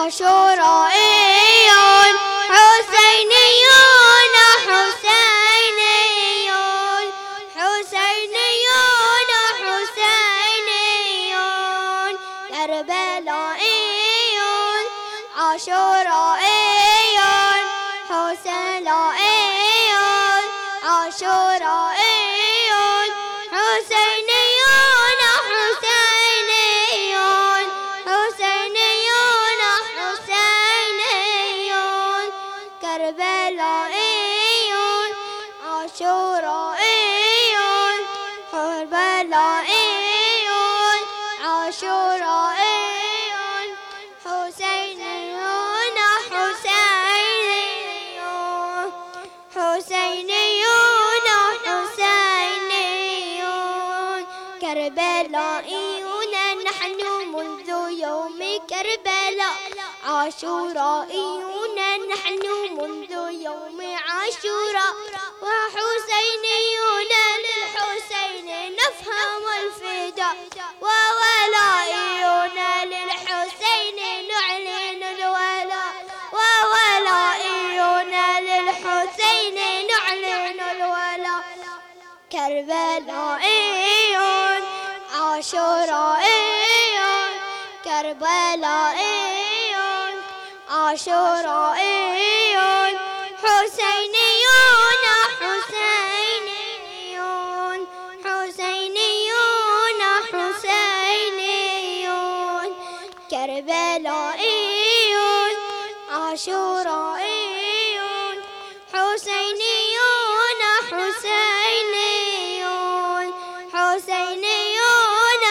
عاشورائيون حسينيون حسينيون حسينيون حسينيون كربلائيون عاشورائيون حسينيون عاشورائيون حسينيون حسينيون حسينيون حسينيون كربلائيون عاشورائيون كربلائيون عاشورائيون حسينيون حسينيون حسينيون حسينيون كربلائيون نحن منذ يوم كربلاء عاشورائيون نحن منذ يوم عاشوراء وحسينيون للحسين نفهم الفداء وولائيون للحسين نعلن الولاء وولائيون للحسين نعلن الولاء كربلائيون عاشورائيون كربلائيون عاشورائيون حسينيون حسينيون حسينيون حسينيون كربلائيون عاشورائيون حسينيون حسينيون حسينيون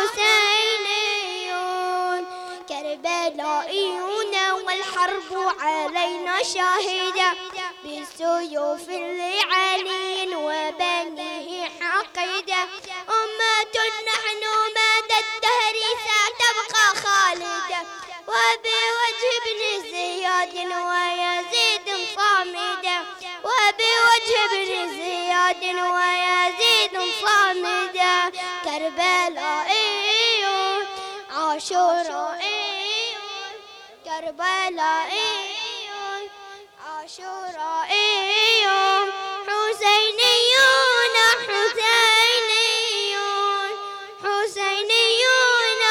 حسينيون كربلائيون والحرب علينا شاهدة بالسيوف لعلي وبنيه حقيدة أمة نحن مدى الدهر ستبقى خالدة وبوجه ابن زياد ويزيد صامدة وبوجه ابن زياد ويزيد صامدة كربلائيون عاشورائيون كربلائيون عاشورائيون حسينيون حسينيون حسينيون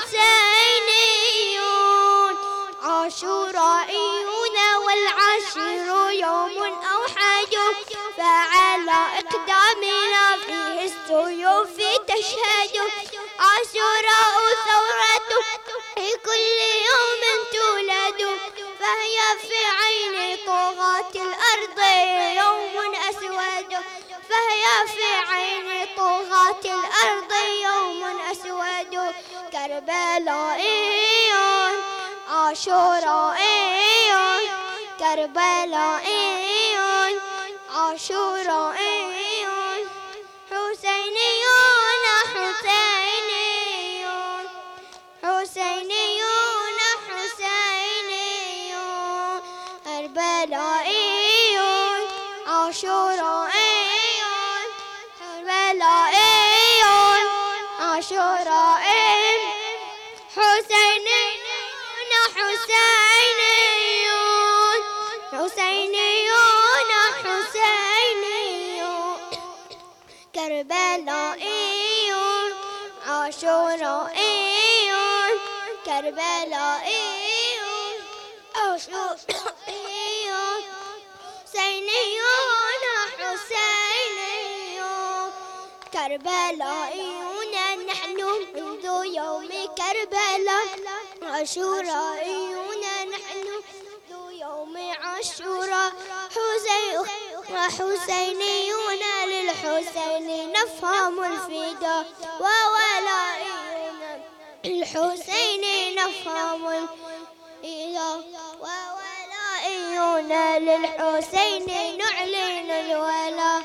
حسينيون عاشورائيون والعاشر يوم أوحد فعلى إقدامنا فيه السيوف تشهد عاشوراء ثورة في كل يوم تولد فهي في عين طغاة الأرض يوم أسود فهي في عين طغاة الأرض يوم أسود كربلائيون عاشورائيون كربلائيون عاشورائيون حسينيون حسينيون حسينيون حسينيون كربلائيون عاشورائيون كربلائيون عاشورائيون حسينيون حسينيون حسينيون حسينيون كربلائيون عاشورائيون كربلائيون عاشورائيون حسينيون حسينيون كربلائيون نحن منذ يوم كربلاء عاشورائيون نحن منذ يوم عاشوراء وحسينيون للحسين نفهم الفداء وولائيون للحسين نفهم الفداء وولائيون للحسين نعلن الولاء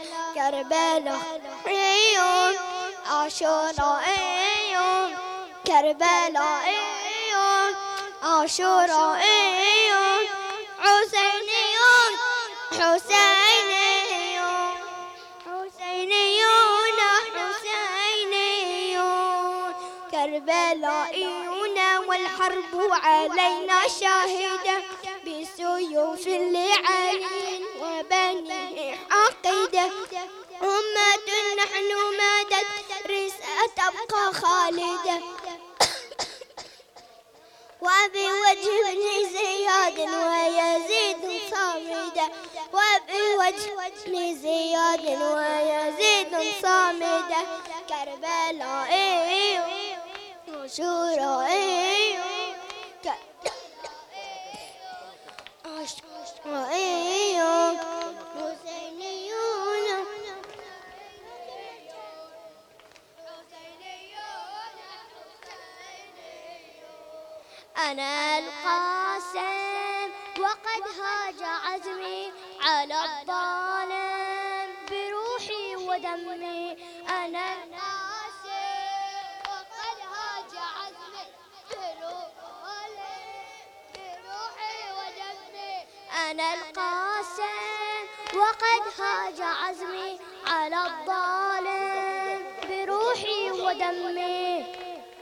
كربلائيون عاشورائيون كربلائيون عاشورائيون حسينيون حسينيون حسينيون حسينيون كربلائيون والحرب علينا شاهدة بسيوف لعلي وبنيه عقيدة. أمة نحن مدد رسالة تبقى خالدة وبوجه ابن زياد ويزيد صامدة وبوجه زياد ويزيد صامدة. كربلاء عاشوراء حسينيون. أنا القاسم وقد هاج عزمي على الظالم بروحي ودمي. أنا القاسم وقد هاج عزمي بروحي ودمي. أنا القاسم وقد هاج عزمي على الظالم بروحي ودمي.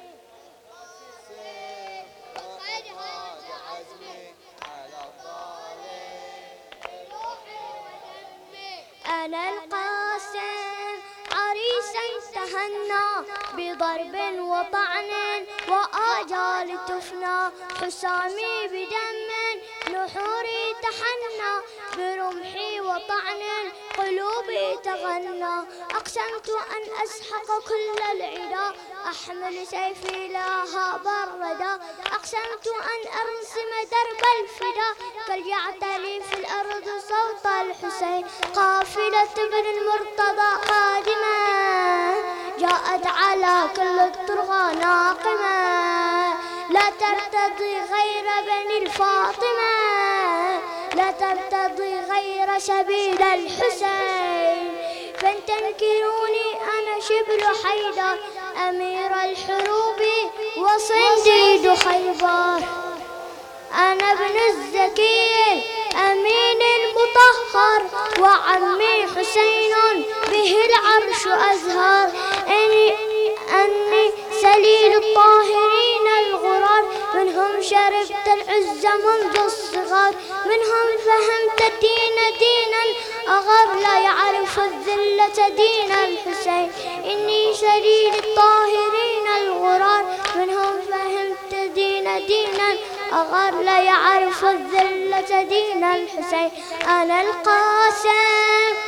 أنا القاسم عريسا تهنى بضرب وطعن وآجال تفنى. حسامي بدم نحوري تحنى برمحي وطعن قلوبي تغنى. أقسمت أن أسحق كل العدا أحمل سيفي لها بردا. أقسمت أن أرسم درب الفدا فليعتلي في الأرض صوت الحسين. قافلة ابن المرتضى قادمة جاءت على كل الطرقى ناقمة. لا ترتضي غير بني الفاطمة لا ترتضي غير سبيل الحسين. فلتنكروني أنا شبل حيدر أمير الحروب وصنديد خيبر. أنا ابن الزكي أمين المطهر وعمي حسين به العرش أزهر. أني سليل الطاهرين الغرار منهم شربت العز منذ الصغر. منهم فهمت الدين دينا أغر لا يعرف الذلة دين الحسين. إني سليل الطاهرين الغرار منهم فهمت الدين دينا أغر لا يعرف الذلة دين الحسين. أنا القاسم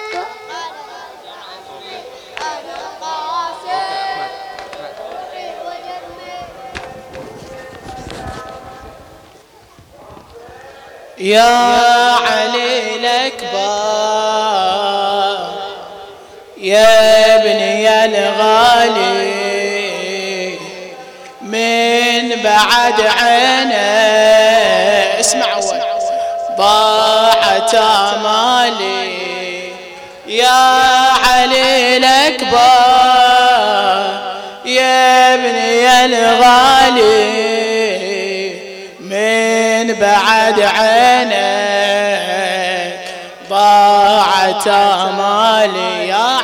يا علي الأكبر يا ابني الغالي من بعد عينه اسمعوا ضاعت آمالي. يا علي الأكبر يا ابني الغالي من بعد عينك ضاعت آمالي. يا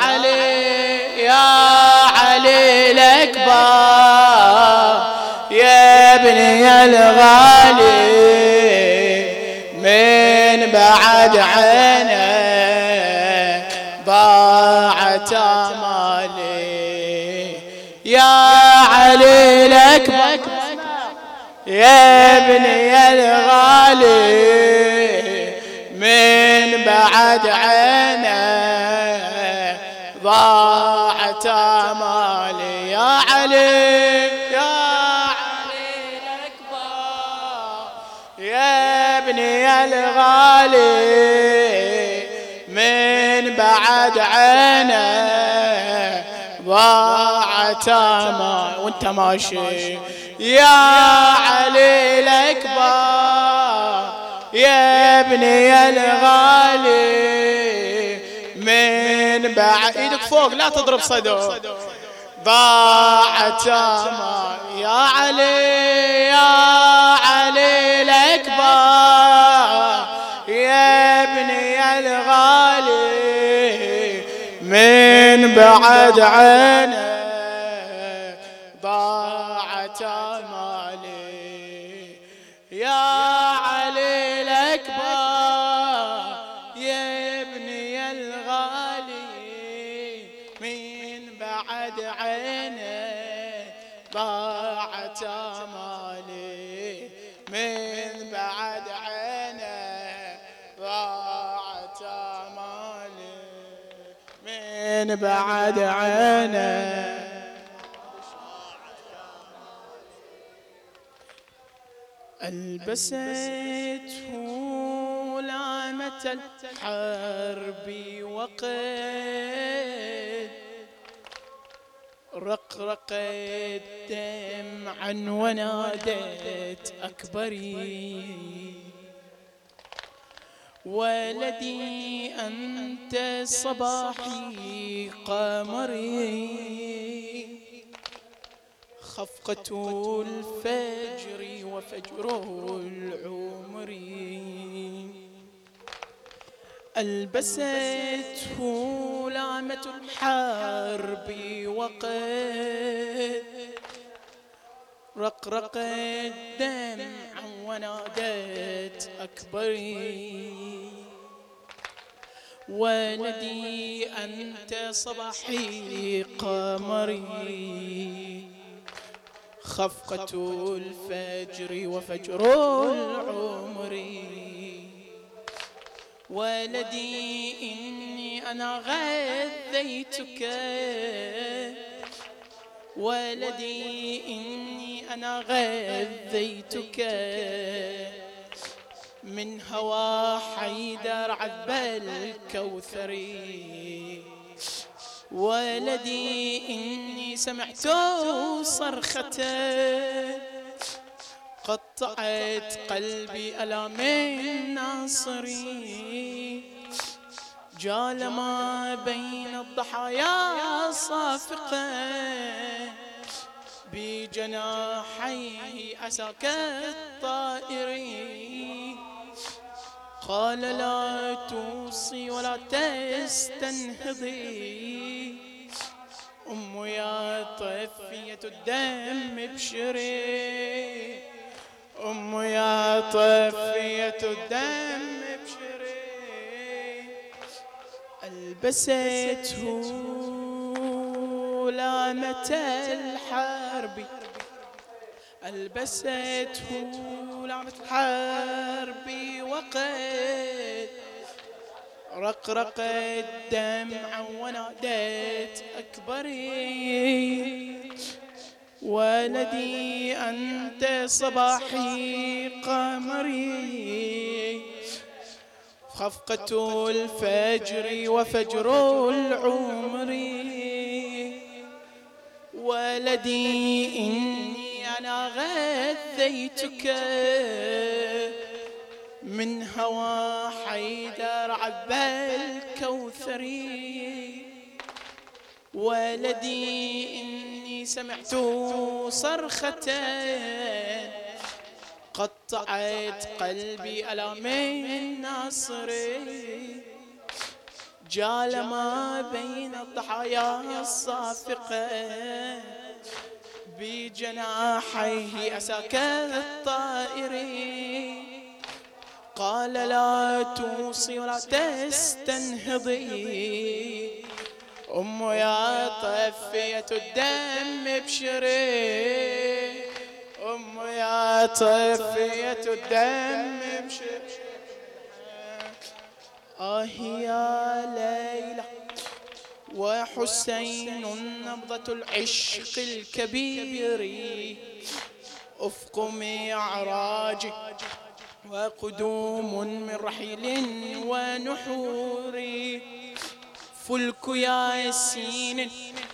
علي الأكبر يا ابني الغالي من بعد عينك ضاعت آمالي. يا علي الأكبر يا ابني الغالي من بعد عينه ضاعت آمالي. يا علي الأكبر يا ابني الغالي من بعد عينه ضاعت آمالي. وانت ماشي يا علي الأكبر يا ابني الغالي من بعد ايدك فوق لا تضرب صدر ضاعت آمالي. يا علي الأكبر يا ابني الغالي من بعد عينك ضاعت آمالي. يا علي الأكبر يا ابني الغالي من بعد عيني ضاعت آمالي من بعد عيني ضاعت آمالي من بعد عيني ألبسته لامة الحرب وقد رقرقت دمعا ونادت أكبري ولدي أنت صباحي قمري خفقة الفجر وفجر العمر ألبسته لامة الحرب وقد رقرقت دمعا ونادت أكبري ولدي أنت صباحي قمري خفقة الفجر وفجر العمر ولدي إني أنا غذيتك ولدي إني أنا غذيتك من هوى حيدر عذب الكوثري ولدي إني سمعت صرخة قطعت قلبي ألام الناصري جالما بين الضحايا صافقا بجناحيه أساك الطائري قال لا توصي ولا تستنهضي أم يا طفية الدم ابشري أم يا طفية الدم ابشري ألبسته لامة الحرب ألبسته لامة الحرب وقد رقرقت دمعا ونادت أكبري ولدي أنت صباحي قمري خفقة الفجر وفجر العمر ولدي إني أنا غذيتك من هوى حيدر عذب الكوثري ولدي إني سمعت صرخة قطعت قلبي ألام الناصري جالما بين الضحايا الصافقة بجناحيه أساك الطائري قال لا توصي ولا تستنهضي أم يا طفية الدم ابشري أم يا طفية الدم ابشري يا ليلى وحسين نبضة العشق الكبير أفق معراج وقدوم من رحيل ونحور فلك ياسين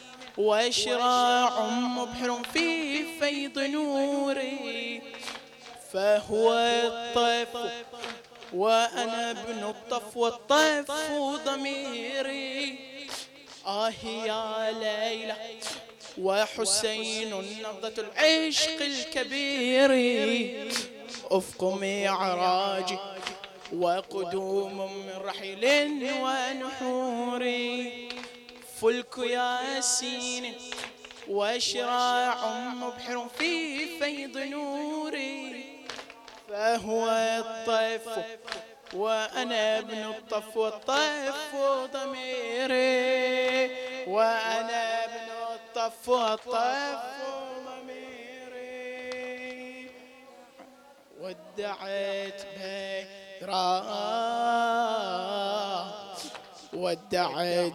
وشراع مبحر في فيض نوري فهو الطيف وأنا ابن الطف والطيف ضميري يا ليلى وحسين نبضة العشق الكبير أفق معراج وقدوم من رحيل ونحور فلك ياسين وشراع مبحر في فيض نوري هو الطيف وأنا ابن الطف والطيف ضميري، وأنا ابن الطف والطيف ضميري. ودعت بيراء ودعت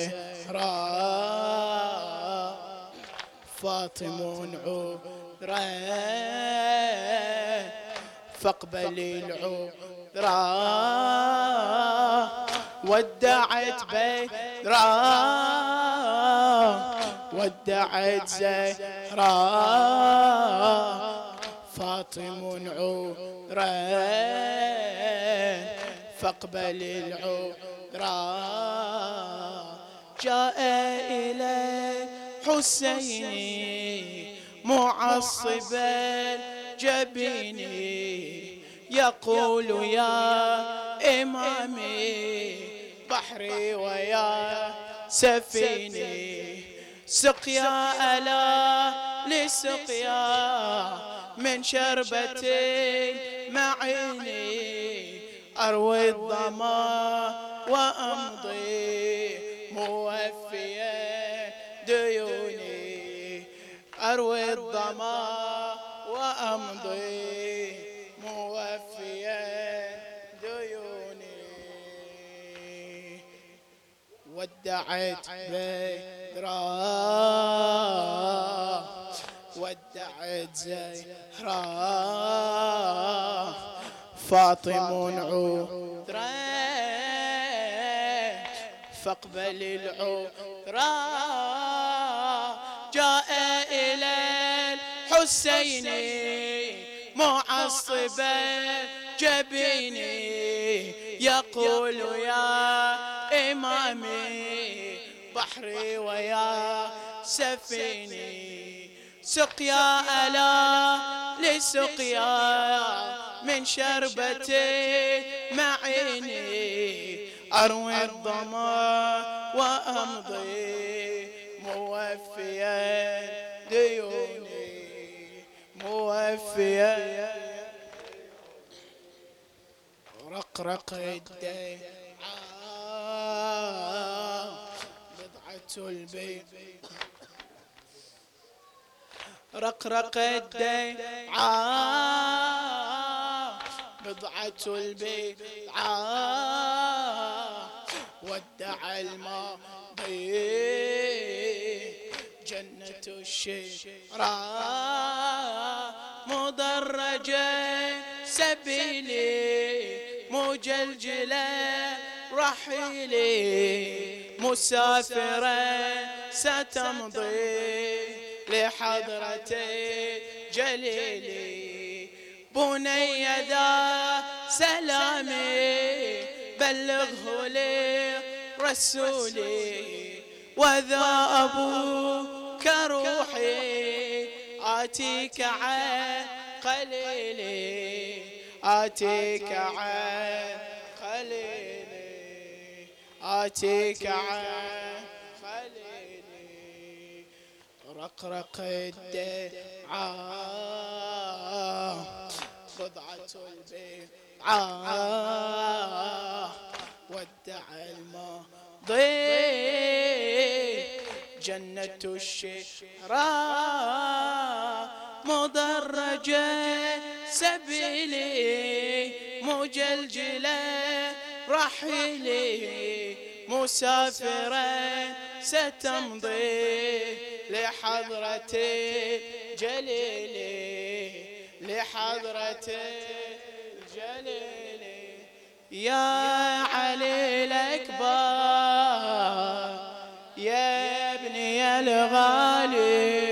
زهراء فاطم عذرا فاقبلي العذرا. ودعت بيراء ودعت زهراء فاطم عذرا فاقبلي العذرا. جاء إلى حسين معصبا جبيني يقول يا إمامي بحري ويا سفيني، سقيا ألا لسقيا من شربتي معيني، أروي الظما وأمضي موفيا ديوني، أروي الظما وأمضي موفيا ديوني. ودعت بيراء ودعت زهراء فاطم عذرا فاقبل العذرا. جاء إلى الحسين معصبا جبيني يقول يا إمامي بحري ويا سفيني، سقيا ألا لسقيا من شربتي معيني، أروي الظما وأمضي موفيا ديوني موفيا. رقرق الدمعة بضعة البيت، رقرق الدمعة بضعة البيعة ودع الماضي جنة الشراء مدرجة سبيلي مجلجلة رحيلي مسافرة ستمضي لحضرتي جليلي. بني ذا سلامي بلغه لرسولي، وذا أبوك روحي آتيك عن قليلي، آتيك عن قليلي، آتيك عن قليلي. رقرق الدمعة بضعة البيعة ودع الماضي جنة الشراء مدرجة سبيلي مجلجلة رحيلي مسافرة ستمضي لحضرتي جليلي، لحضرتي جليلي. يا علي الأكبر يا ابني الغالي،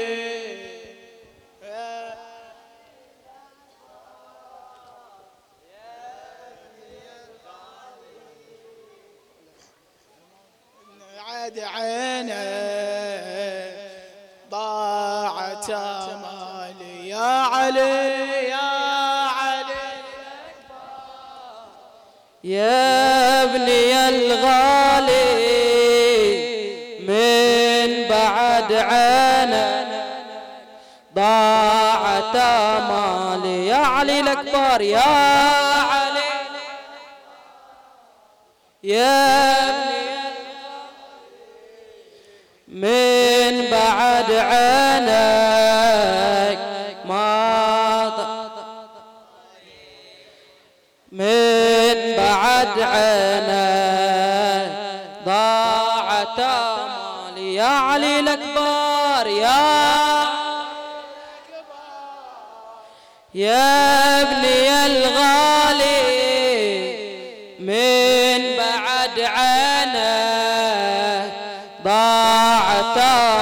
عاد عينه ضاعت مالي يا علي يا علي يا ابني الغالي من بعد عينك ضاعت مالي مالي يا علي الأكبر يا علي يا ابني من بعد عينك ما من بعد عينك ضاعت مالي يا علي الأكبر يا ابني الغالي من بعد عينك ضاعت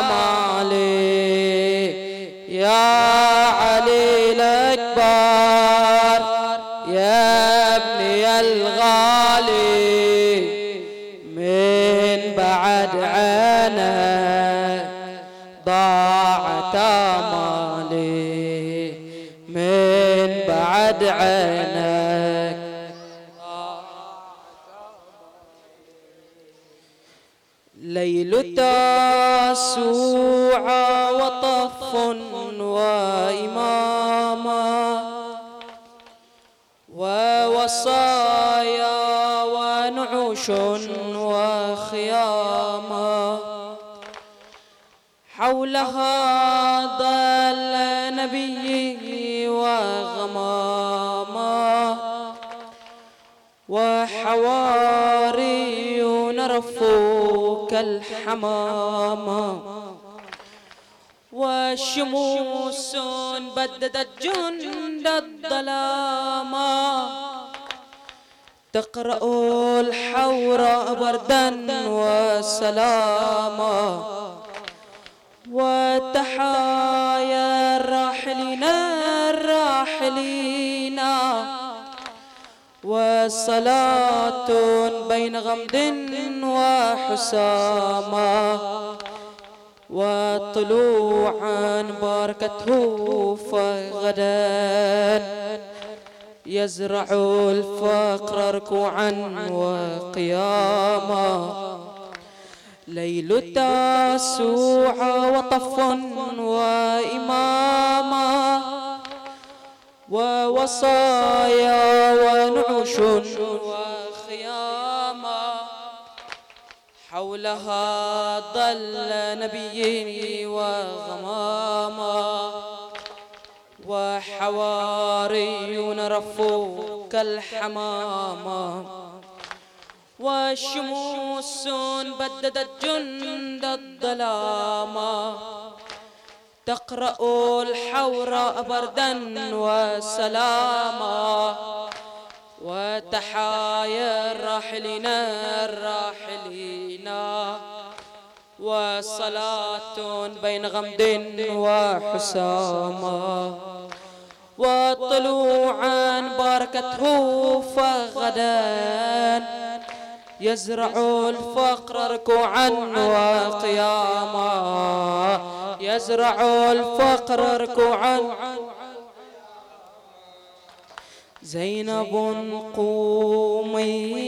مالي يا علي الأكبر يا ابني الغالي من بعد عينك ضاعت مالي من بعد عينك ليل تاسوعا وطف وإماما ووصايا ونعوش وخياما حولها ضل نبي وغماما وحواريون رفوا كالحمامة وشموس بددت جند الظلامة تقرأ الحوراء بردا وسلاما وتحايا الراحلين وصلاة بين غمد وحساما وطلوعا باركته فغدا يزرع الفقر ركوعا وقياما ليل تاسوعا وطف وإماما ووصايا ونعوش وخياما حولها ضل نبي وغماما وحواريون رفوا كالحمامة وشموس بددت جند الظلامة تقرأ الحوراء بردا وسلاما وتحايا الراحلين وصلاة بين غمد وحساما وطلوعا باركته فغدا يزرع الفقر ركوعا وقياما يزرع الفقر ركوعا زينب قومي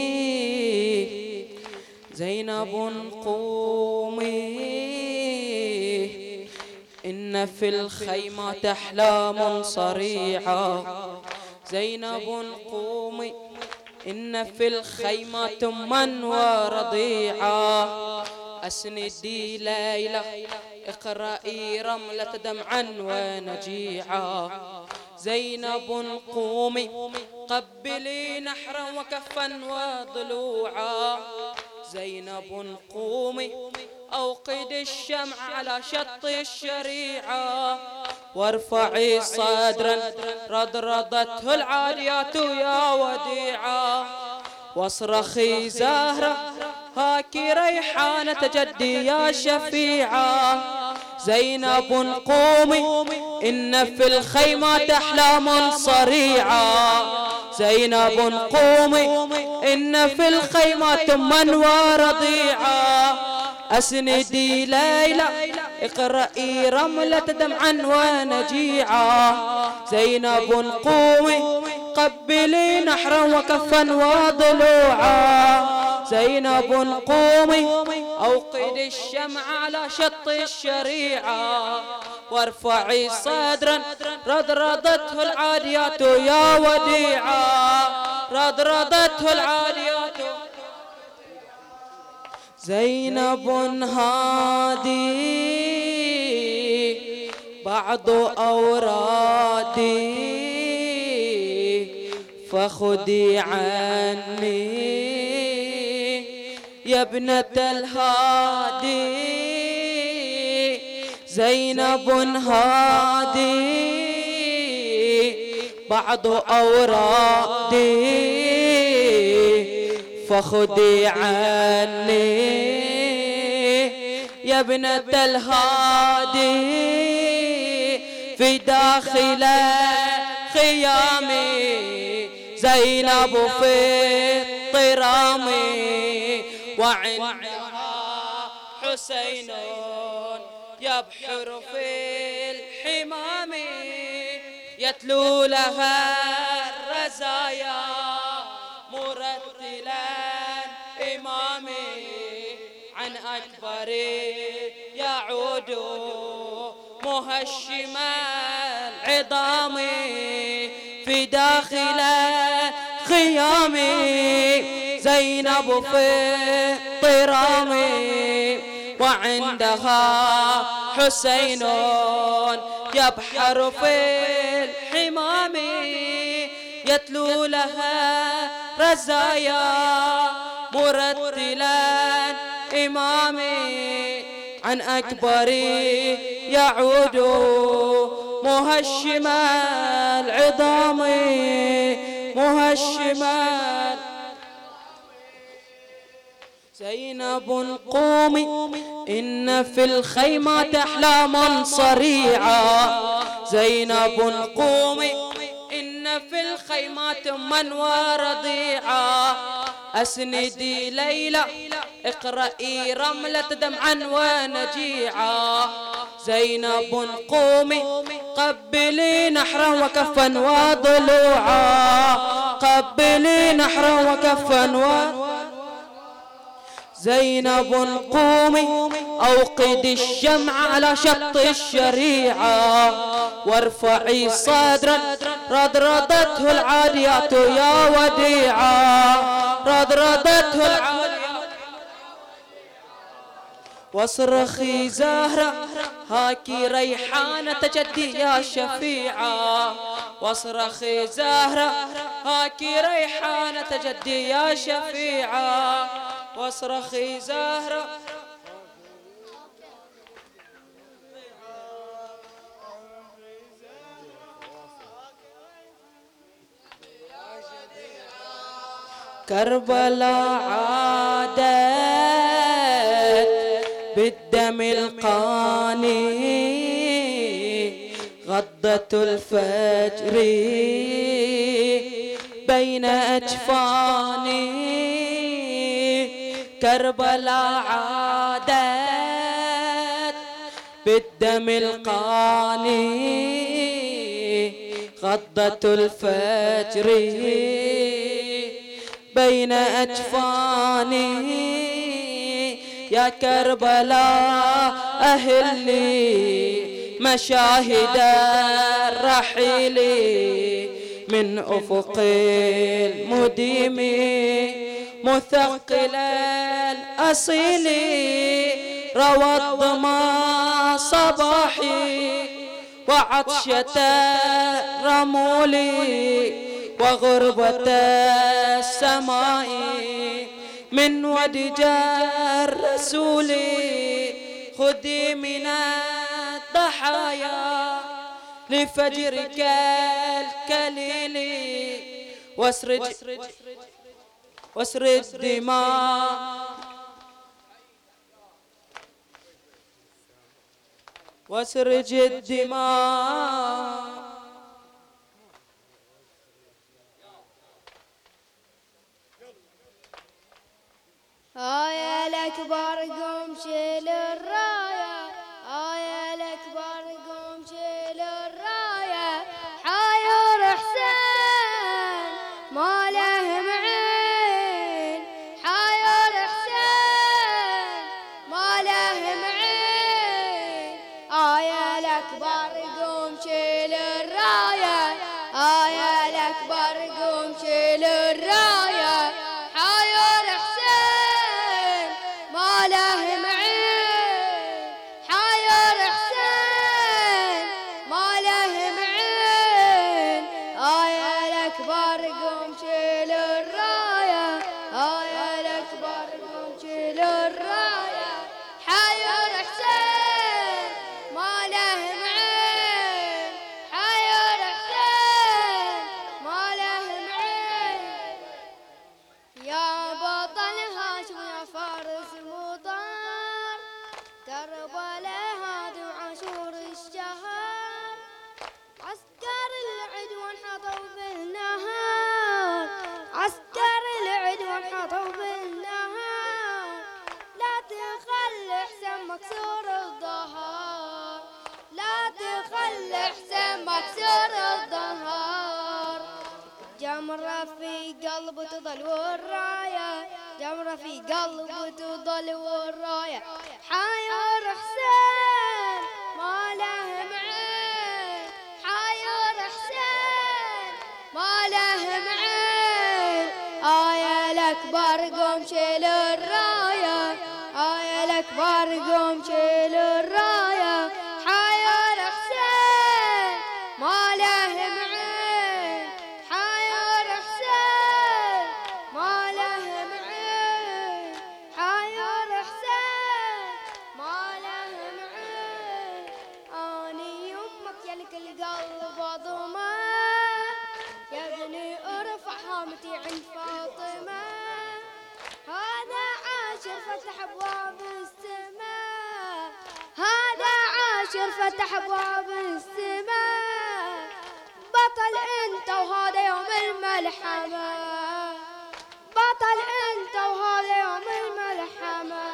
زينب قومي إن في الخيمة أحلام صريعة زينب قومي إن في الخيمة تما ورضيعا أسندي ليلى اقرأي رملة دمعا ونجيعا زينب قومي قبلي نحرا وكفا وضلوعا زينب قومي أوقد الشمع على شط الشريعة وارفعي صدرا رضرضته العاديات يا وديعة واصرخي زهرة هاكي ريحانة جدي يا شفيعة زينب قومي إن في الخيمة أحلام صريعة زينب قومي إن في الخيمة تما ورضيعا أسندي ليلى اقرأي رملة دمعا ونجيعا زينب قومي قبلي نحرا وكفا وضلوعا زينب قومي أوقد الشمع على شط الشريعة وارفعي صدرا رضرضته العاديات يا وديعة رضرضته العاديات زينب هادي بعض أورادي فخذي عني يا ابنة الهادي زينب هادي بعض أورادي فخذي عني يا ابنة الهادي في داخل خيامي زينب في الطرام وعندها حسين يبحر في الحمام يتلو لها الرزايا مرتلا إمامي عن أكبر يعود مهشم العظام في داخل خيامي زينب في الطرام وعندها حسين يبحر في الحمام يتلو لها رزايا مرتلا إمامي عن أكبر يعود مهشم العظام مهشم زينب قومي إن في الخيمات أحلام صريعة زينب قومي إن في الخيمات من ورضيعة أسندي ليلى اقرأي رملة دمعا ونجيعا زينب قومي قبلي نحرا وكفا وضلوعا قبلي نحرا وكفا زينب قومي أوقدي الشمع على شط الشريعة وارفعي صدرا رضرضته العاديات يا وديعة رضرضته العاديات واصرخي زهرة هاكي ريحانة جدي يا شفيعة واصرخي زهرة هاكي ريحانة جدي يا شفيعة واصرخي زهرة كربلاء عادت بالدم القاني غضة الفجر بين أجفاني كربلاء عادت بالدم القاني غضة الفجر بين أجفاني يا كربلاء أهلي مشاهد الرحيل من أفق المديم مثقل الأصيل روى الظما صباحي وعطشة الرمول وغربة السماء من ودج الرسول خذي من الضحايا لفجرك الكليل واسرج دماء واسرج الدماء يا الأكبر قوم شيل الراية يا الأكبر قوم شيل الراية حاير حسين ما له معين حاير حسين ما له معين يا الأكبر الأكبر قوم شيل الراية حاير حسين ما له معين حاير حسين ما له معين آية الأكبر قوم شيل الراية آية الأكبر قوم شيل الراية حاير حسين ما له معين حاير حسين ما له معين يا بطل هاشم يا فارس مطار كربلاء هادي وعاشور الشهر عسكر العدوى انحطوا بالنهار عسكر العدوى انحطوا بالنهار لا تخلي حسين مكسور الظهر لا تخلي حسين مكسور الظهر جمرة في قلبه تظل والراية جمرة في قلبه تظل والراية حاير حسين ما له معين حاير حسين ما له معين آية الأكبر قوم شيل الراية آية الأكبر قوم شيل الراية حاير حسين ما له معين حاير حسين ما له معين حاير حسين ما له معين أني يمك يلك القلب ضمه يا ابني ارفع هامتي عند فاطمة هذا عاشر فتح أبواب السماء هذا عاشر فتح أبواب السماء بطل أنت وهذا يوم الملحمة بطل أنت وهذا يوم الملحمة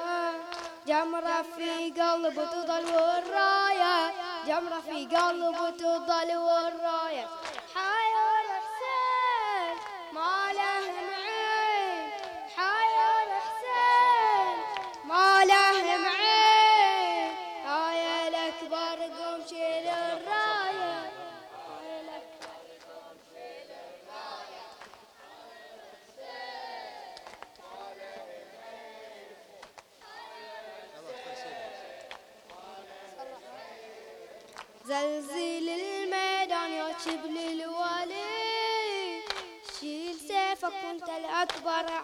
جمرة في قلبه تظل والراية جمرة في قلبه تظل والراية حاير حسين ما له معين حاير حسين ما له معين آية الأكبر قوم شيل الراية آية الأكبر قوم شيل الراية زلزل الميدان يا شبل الولي شيل سيفك وانت الأكبر